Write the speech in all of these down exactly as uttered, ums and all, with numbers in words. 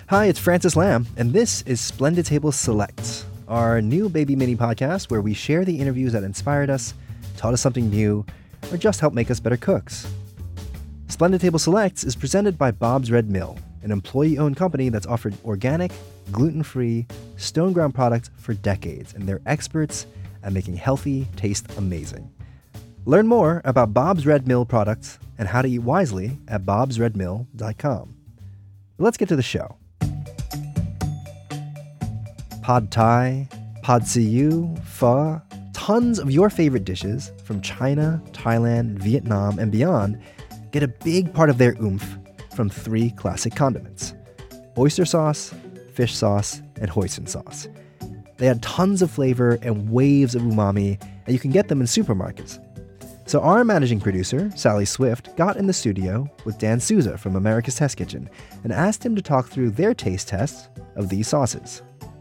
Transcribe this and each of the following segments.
Hi, it's Francis Lam, and this is Splendid Table Selects, our new baby mini podcast where we share the interviews that inspired us, taught us something new, or just helped make us better cooks. Splendid Table Selects is presented by Bob's Red Mill, an employee-owned company that's offered organic, gluten-free, stone-ground products for decades, and they're experts at making healthy taste amazing. Learn more about Bob's Red Mill products and how to eat wisely at bobs red mill dot com. Let's get to the show. Pad Thai, Pad See Ew, Pho, tons of your favorite dishes from China, Thailand, Vietnam, and beyond get a big part of their oomph from three classic condiments: oyster sauce, fish sauce, and hoisin sauce. They add tons of flavor and waves of umami, and you can get them in supermarkets. So our managing producer, Sally Swift, got in the studio with Dan Souza from America's Test Kitchen and asked him to talk through their taste tests of these sauces.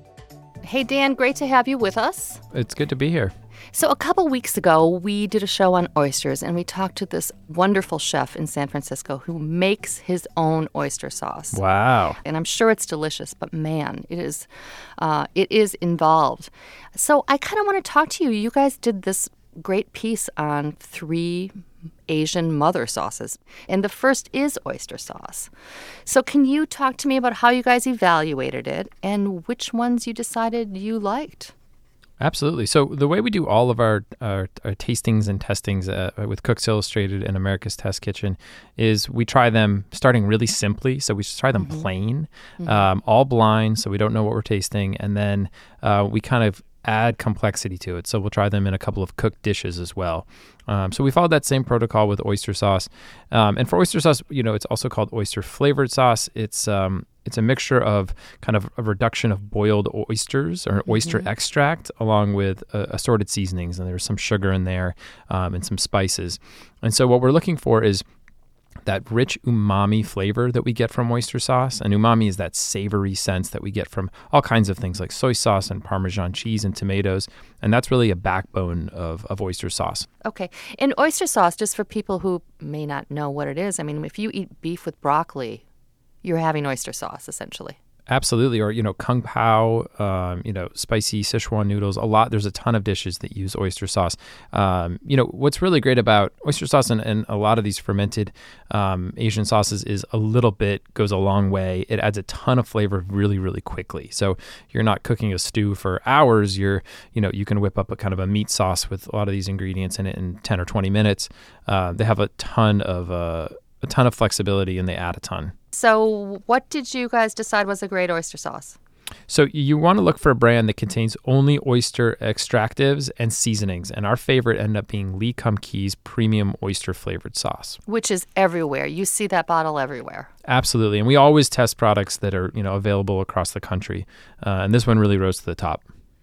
Hey, Dan, great to have you with us. It's good to be here. So a couple weeks ago, we did a show on oysters, and we talked to this wonderful chef in San Francisco who makes his own oyster sauce. Wow. And I'm sure it's delicious, but man, it is, uh, it is involved. So I kind of want to talk to you. You guys did this great piece on three Asian mother sauces, and the first is oyster sauce. So can you talk to me about how you guys evaluated it and which ones you decided you liked? Absolutely. So the way we do all of our, our, our tastings and testings uh, with Cooks Illustrated and America's Test Kitchen is we try them starting really simply. So we just try them mm-hmm. plain, mm-hmm. Um, all blind, so we don't know what we're tasting, and then uh, we kind of add complexity to it. So we'll try them in a couple of cooked dishes as well. Um, so we followed that same protocol with oyster sauce. Um, and for oyster sauce, you know, it's also called oyster flavored sauce. It's um, it's a mixture of kind of a reduction of boiled oysters or oyster mm-hmm. extract along with uh, assorted seasonings. And there's some sugar in there um, and some spices. And so what we're looking for is that rich umami flavor that we get from oyster sauce. And umami is that savory sense that we get from all kinds of things like soy sauce and Parmesan cheese and tomatoes. And that's really a backbone of, of oyster sauce. Okay. And oyster sauce, just for people who may not know what it is, I mean, if you eat beef with broccoli, you're having oyster sauce, essentially. Absolutely. Or, you know, kung pao, um, you know, spicy Sichuan noodles, a lot. There's a ton of dishes that use oyster sauce. Um, you know, what's really great about oyster sauce and, and a lot of these fermented um, Asian sauces is a little bit goes a long way. It adds a ton of flavor really, really quickly. So you're not cooking a stew for hours. You're, you know, you can whip up a kind of a meat sauce with a lot of these ingredients in it in ten or twenty minutes. Uh, they have a ton of, uh, a ton of flexibility and they add a ton. So what did you guys decide was a great oyster sauce? So you want to look for a brand that contains only oyster extractives and seasonings. And our favorite ended up being Lee Kum Kee's premium oyster flavored sauce. Which is everywhere. You see that bottle everywhere. Absolutely. And we always test products that are, you know, available across the country. Uh, and this one really rose to the top.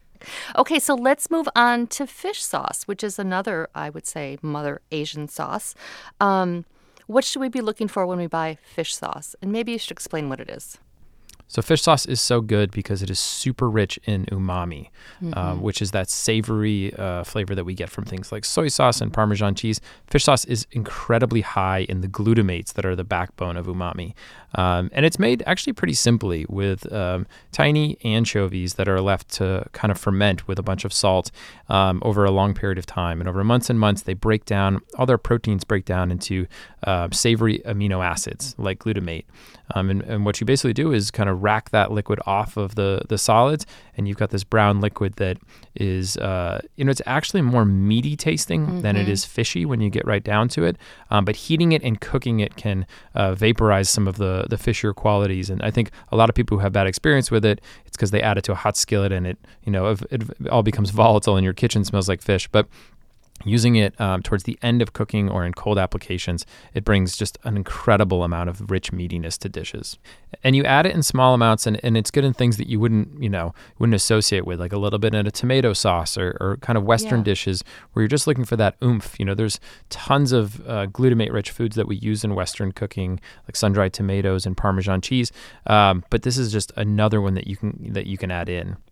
Okay, so let's move on to fish sauce, which is another, I would say, mother Asian sauce. Um What should we be looking for when we buy fish sauce? And maybe you should explain what it is. So fish sauce is so good because it is super rich in umami, mm-hmm. uh, which is that savory uh, flavor that we get from things like soy sauce and Parmesan cheese. Fish sauce is incredibly high in the glutamates that are the backbone of umami. Um, and it's made actually pretty simply with um, tiny anchovies that are left to kind of ferment with a bunch of salt um, over a long period of time. And over months and months, they break down, all their proteins break down into uh, savory amino acids like glutamate. Um, and, and what you basically do is kind of rack that liquid off of the, the solids, and you've got this brown liquid that is, uh, you know, it's actually more meaty tasting mm-hmm. than it is fishy when you get right down to it. Um, but heating it and cooking it can uh, vaporize some of the, the fishier qualities. And I think a lot of people who have bad experience with it, it's because they add it to a hot skillet and it, you know, it, it all becomes volatile and your kitchen smells like fish. But using it um, towards the end of cooking or in cold applications, it brings just an incredible amount of rich meatiness to dishes. And you add it in small amounts, and, and it's good in things that you wouldn't, you know, wouldn't associate with, like a little bit in a tomato sauce or, or kind of Western yeah. dishes where you're just looking for that oomph. You know, there's tons of uh, glutamate-rich foods that we use in Western cooking, like sun-dried tomatoes and Parmesan cheese. Um, but this is just another one that you can that you can add in.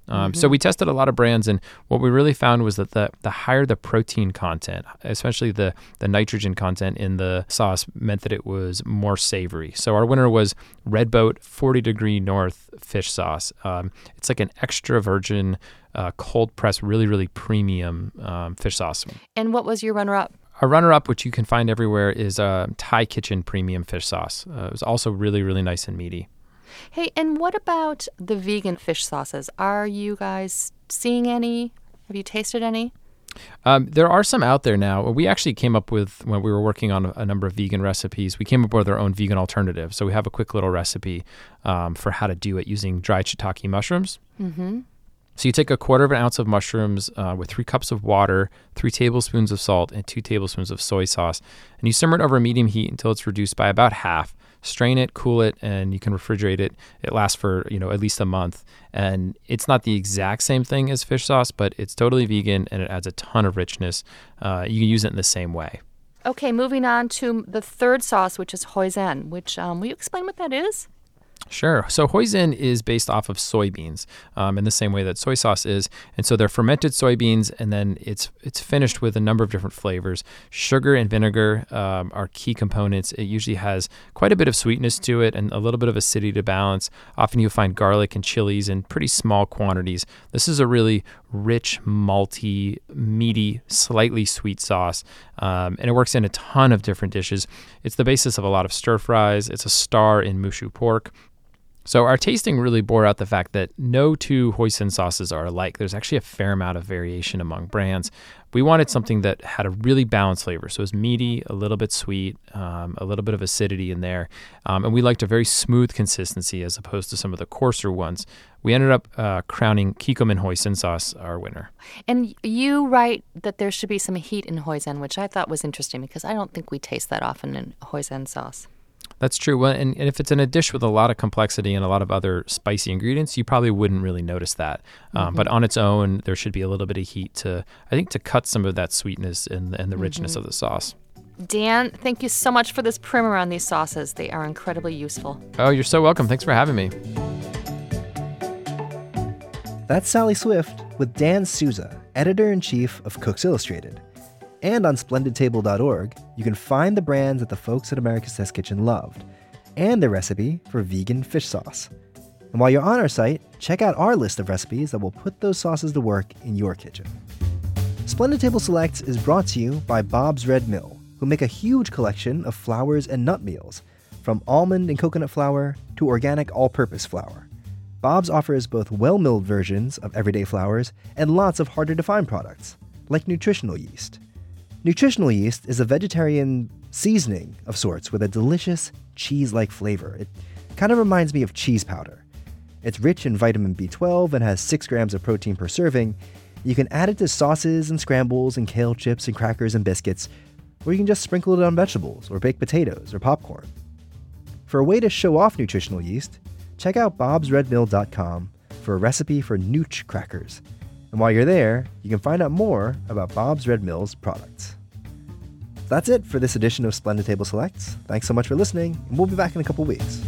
Um, mm-hmm. So we tested a lot of brands, and what we really found was that the, the higher the protein content, especially the, the nitrogen content in the sauce, meant that it was more savory. So our winner was Red Boat forty degree North fish sauce. Um, it's like an extra virgin, uh, cold pressed, really, really premium um, fish sauce. And what was your runner-up? Our runner-up, which you can find everywhere, is uh, Thai Kitchen Premium Fish Sauce. Uh, it was also really, really nice and meaty. Hey, and what about the vegan fish sauces? Are you guys seeing any? Have you tasted any? Um, there are some out there now. We actually came up with, when we were working on a number of vegan recipes, we came up with our own vegan alternative. So we have a quick little recipe um, for how to do it using dried shiitake mushrooms. Mm-hmm. So you take a quarter of an ounce of mushrooms uh, with three cups of water, three tablespoons of salt, and two tablespoons of soy sauce. And you simmer it over medium heat until it's reduced by about half. Strain it, cool it, and you can refrigerate it. It lasts for, you know, at least a month. And it's not the exact same thing as fish sauce, but it's totally vegan and it adds a ton of richness. Uh, you can use it in the same way. Okay, moving on to the third sauce, which is hoisin, which, um, will you explain what that is? Sure. So hoisin is based off of soybeans um, in the same way that soy sauce is. And so they're fermented soybeans, and then it's it's finished with a number of different flavors. Sugar and vinegar um, are key components. It usually has quite a bit of sweetness to it and a little bit of acidity to balance. Often you'll find garlic and chilies in pretty small quantities. This is a really rich, malty, meaty, slightly sweet sauce. Um, and it works in a ton of different dishes. It's the basis of a lot of stir fries. It's a star in mushu pork. So our tasting really bore out the fact that no two hoisin sauces are alike. There's actually a fair amount of variation among brands. We wanted something that had a really balanced flavor. So it was meaty, a little bit sweet, um, a little bit of acidity in there. Um, and we liked a very smooth consistency as opposed to some of the coarser ones. We ended up uh, crowning Kikkoman hoisin sauce our winner. And you write that there should be some heat in hoisin, which I thought was interesting because I don't think we taste that often in hoisin sauce. That's true. Well, and, and if it's in a dish with a lot of complexity and a lot of other spicy ingredients, you probably wouldn't really notice that. Um, mm-hmm. But on its own, there should be a little bit of heat to, I think, to cut some of that sweetness and, and the mm-hmm. richness of the sauce. Dan, thank you so much for this primer on these sauces. They are incredibly useful. Oh, you're so welcome. Thanks for having me. That's Sally Swift with Dan Souza, editor-in-chief of Cooks Illustrated. And on splendid table dot org, you can find the brands that the folks at America's Test Kitchen loved, and the recipe for vegan fish sauce. And while you're on our site, check out our list of recipes that will put those sauces to work in your kitchen. Splendid Table Selects is brought to you by Bob's Red Mill, who make a huge collection of flours and nut meals, from almond and coconut flour to organic all-purpose flour. Bob's offers both well-milled versions of everyday flours and lots of harder-to-find products, like nutritional yeast. Nutritional yeast is a vegetarian seasoning of sorts with a delicious cheese-like flavor. It kind of reminds me of cheese powder. It's rich in vitamin B twelve and has six grams of protein per serving. You can add it to sauces and scrambles and kale chips and crackers and biscuits, or you can just sprinkle it on vegetables or baked potatoes or popcorn. For a way to show off nutritional yeast, check out bobs red mill dot com for a recipe for Nooch crackers. And while you're there, you can find out more about Bob's Red Mill's products. That's it for this edition of Splendid Table Selects. Thanks so much for listening, and we'll be back in a couple weeks.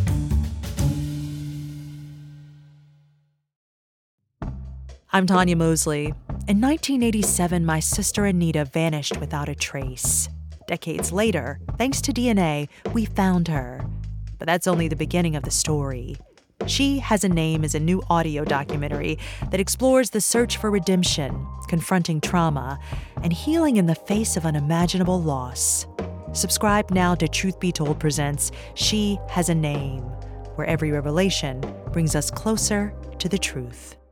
I'm Tanya Mosley. In nineteen eighty-seven, my sister Anita vanished without a trace. Decades later, thanks to D N A, we found her. But that's only the beginning of the story. She Has a Name is a new audio documentary that explores the search for redemption, confronting trauma, and healing in the face of unimaginable loss. Subscribe now to Truth Be Told presents She Has a Name, where every revelation brings us closer to the truth.